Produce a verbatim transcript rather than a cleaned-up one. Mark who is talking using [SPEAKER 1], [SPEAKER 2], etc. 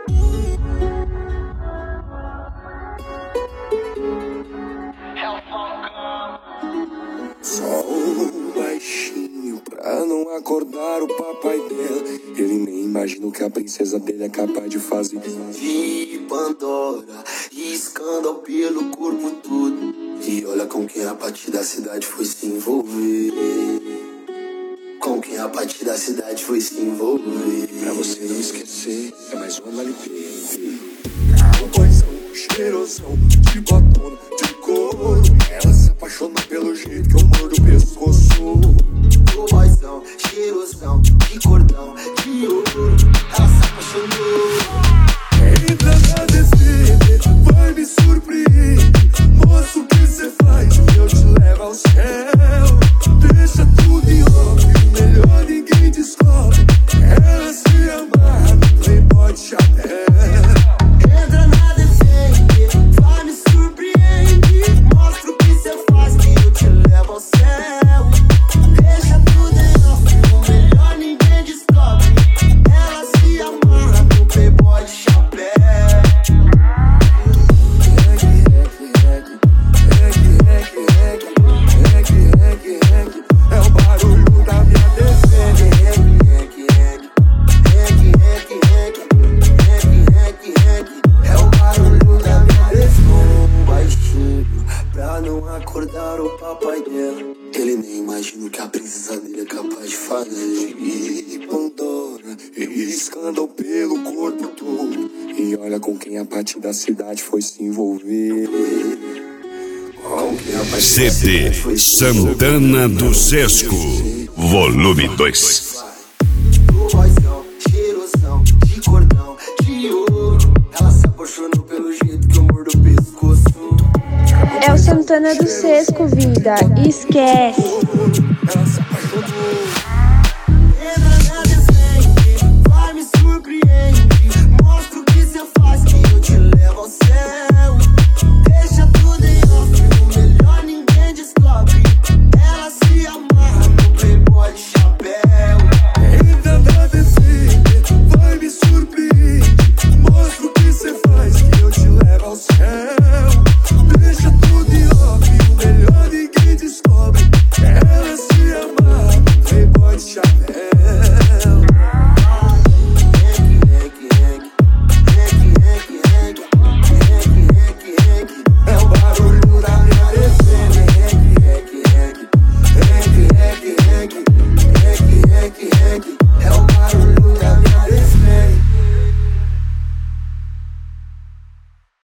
[SPEAKER 1] Só um baixinho pra não acordar o papai dela. Ele nem imagina o que a princesa dele é capaz de fazer. De Pandora, escândalo pelo corpo todo. E olha com quem a partir da cidade foi se envolver. Com quem a partir da cidade foi se envolver. Pra você não esquecer, é mais uma L P. Cowboyzão, cheirosão, de batom, de couro. Ela se apaixona pelo jeito que eu mordo o pescoço. Cowboyzão, cheirosão, de cordão, de ouro. Ela se apaixonou. Entra na D C, vai me surpreender. Mostra o que cê faz e eu te levo ao céu. Deixa tudo em ordem, melhor ninguém descobre. Ela se amarra no playboy de chapéu. Entra na D C, vai me surpreender. Mostra o que cê faz que eu te levo ao céu. Deixa tudo em ordem, melhor ninguém descobre. Ela se amarra no playboy de chapéu. É o barulho da minha defesa. É o barulho da minha defesa. Baixinho, pra não acordar o papai dela. Ele nem imagina o que a princesa dele é capaz de fazer. E Pandora, escândalo pelo corpo todo. E olha com quem a partir da cidade foi se envolver.
[SPEAKER 2] C D Santana do Sesco, volume dois.
[SPEAKER 1] Cowboyzão, cheirosão, de cordão, de ouro. Ela se apaixonou pelo jeito que eu mordo o pescoço.
[SPEAKER 3] É o Santana do Sesco, vida, esquece.